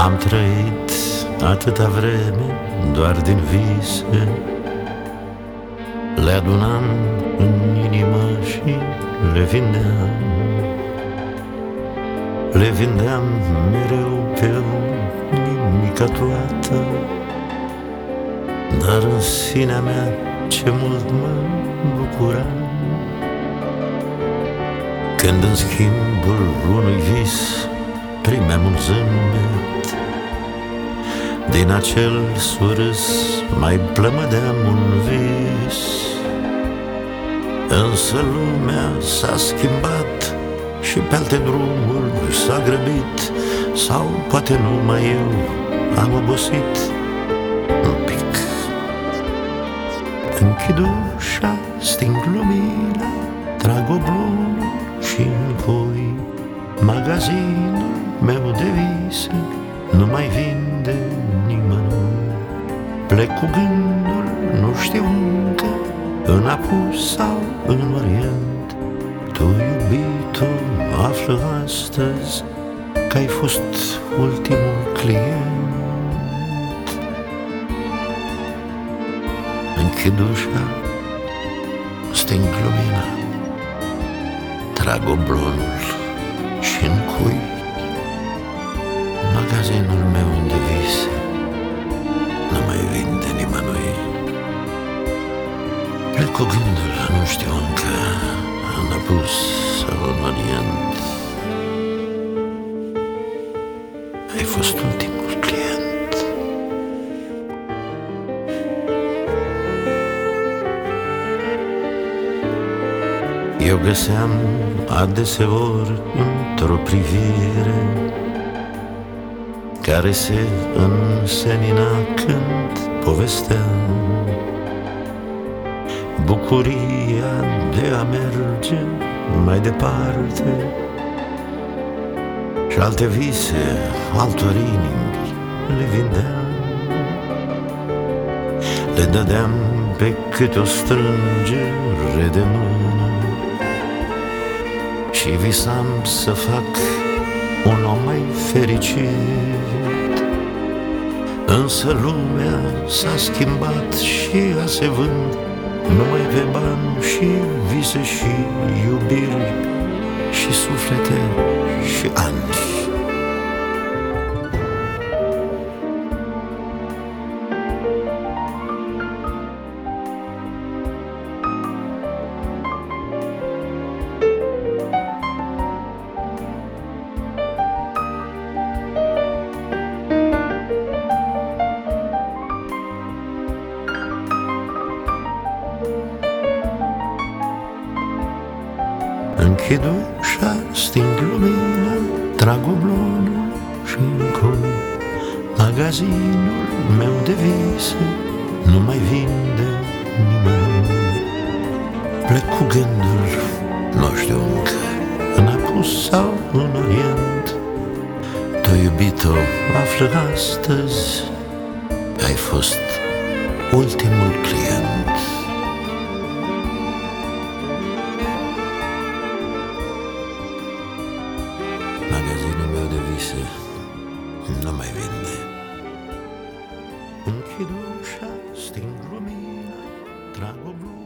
Am trăit atâta vreme doar din vise, le adunam în inimă și le vindeam. Le vindeam mereu pe nimica toată, dar în sinea mea ce mult mă bucuram când în schimbul unui vis primeam un zâmbet. Din acel surâs mai plămădeam un vis. Însă lumea s-a schimbat și pe alte drumuri s-a grăbit, sau poate numai eu am obosit un pic. Închid ușa, sting lumina, trag oblonul și încoi. Magazinul meu de vise nu mai vinde nimănui. Plec cu gândul, nu știu încă, în apus sau în orient. Tu, iubitul, află astăzi că ai fost ultimul client. Închid ușa, sting lumina, trag oblonul și încui. Magazinul meu de vise nu mai vinde nimănui. Plec cu gândul, nu știu încă, în apus sau în orient. Ai fost ultimul client. Eu găseam adeseori într-o privire care se însenina când povesteam bucuria de a merge mai departe, și alte vise altor inimi le vindeam. Le dădeam pe câte o strângere de mână și visam să fac un om mai fericit. Însă lumea s-a schimbat și ea se vând numai pe bani și vise și iubiri și suflete și ani. Închid ușa, sting lumina, trag oblonul și încoi. Magazinul meu de vise nu mai vinde nimănui. Plec cu gândul, nu știu încă, în apus sau în orient. Tu, iubito, află astăzi, ai fost ultimul client. Magazinul meu de vise nu mai vinde. Închid ușa, sting lumina, trag o